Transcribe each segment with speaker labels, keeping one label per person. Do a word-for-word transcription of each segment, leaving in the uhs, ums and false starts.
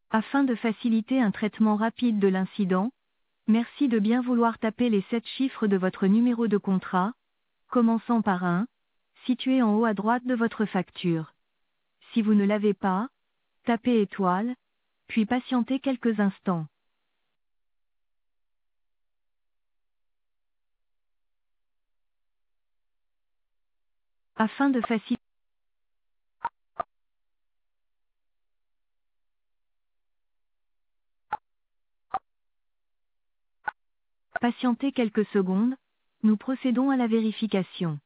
Speaker 1: Afin de faciliter un traitement rapide de l'incident, merci de bien vouloir taper les sept chiffres de votre numéro de contrat, commençant par un, situé en haut à droite de votre facture. Si vous ne l'avez pas, tapez étoile, puis patientez quelques instants. Afin de faciliter Patientez quelques secondes, nous procédons à la vérification.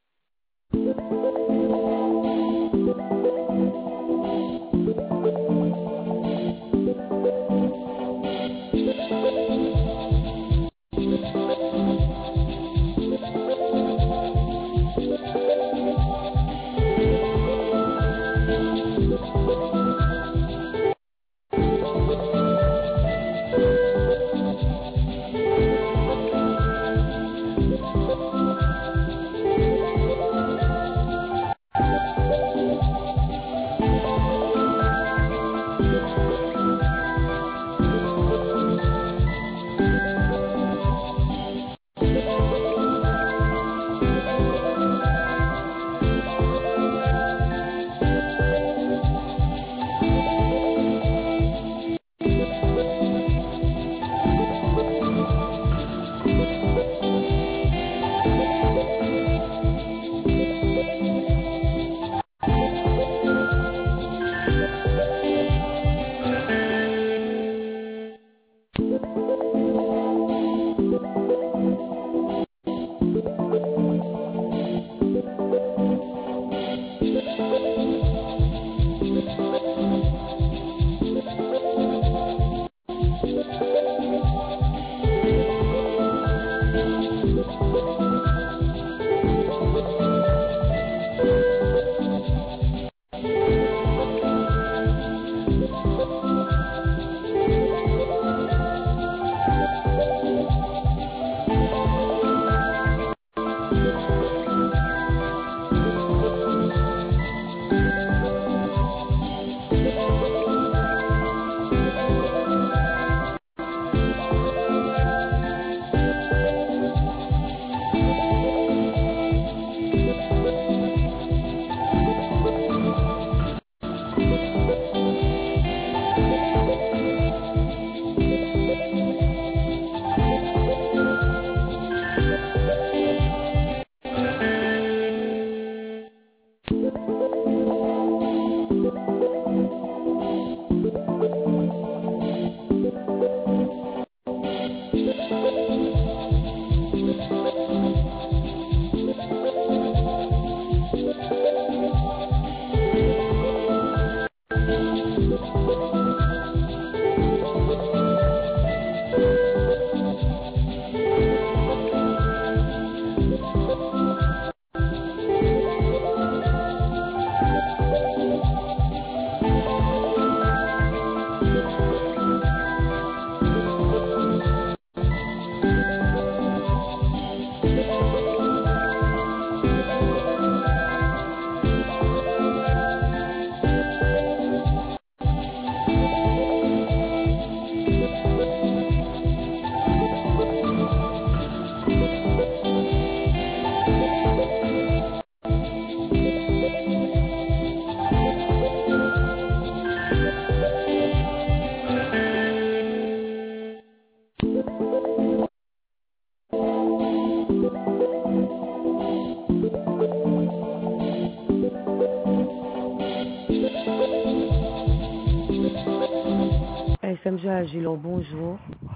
Speaker 2: S M G Agilon, bonjour.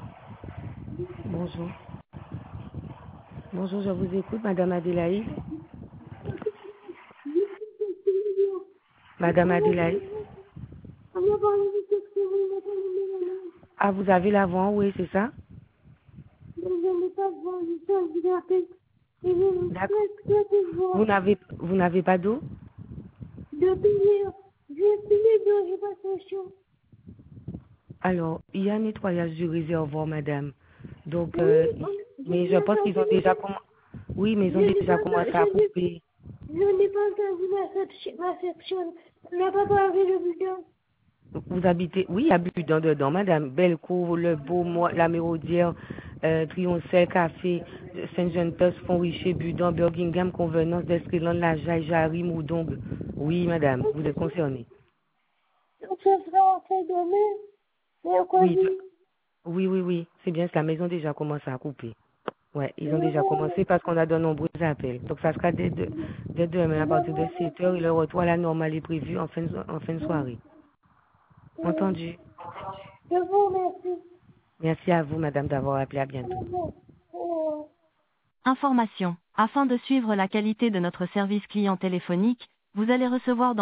Speaker 2: Bonjour. Bonjour, je vous écoute, Madame Adélaïde. Madame Adélaïde. Ah, vous avez l'avant, oui, c'est ça? D'accord. Vous n'avez vous n'avez pas d'eau? Alors, il y a un nettoyage du réservoir, madame. Donc, euh, mais je pense qu'ils ont déjà commencé. Oui, mais ils ont déjà commencé à couper.
Speaker 3: Je n'ai pas entendu ma section. On n'a pas parlé de bidon.
Speaker 2: Vous habitez, oui, il y a Budan dedans, madame. Bellecour, Le Beau, Mo- La Mérodière, euh, Trioncel, Café, Saint-Jean-Tos, Font-Richer, Budan, Birmingham, Convenance, d'Escriland, La Jaille, Jarry, Moudong. Oui, madame, vous êtes concernée.
Speaker 3: Donc, ce sera fait demain,
Speaker 2: Oui,
Speaker 3: mercredi.
Speaker 2: oui, oui, oui. C'est bien, la maison déjà commencé à couper. Ouais, ils ont déjà commencé parce qu'on a de nombreux appels. Donc ça sera dès, de, dès demain à partir de sept heures et le retour à la normale est prévu en fin de, en fin de soirée. Entendu.
Speaker 3: Je vous remercie.
Speaker 2: Merci à vous, madame, d'avoir appelé. À bientôt.
Speaker 3: Euh,
Speaker 1: Information. Afin de suivre la qualité de notre service client téléphonique, vous allez recevoir dans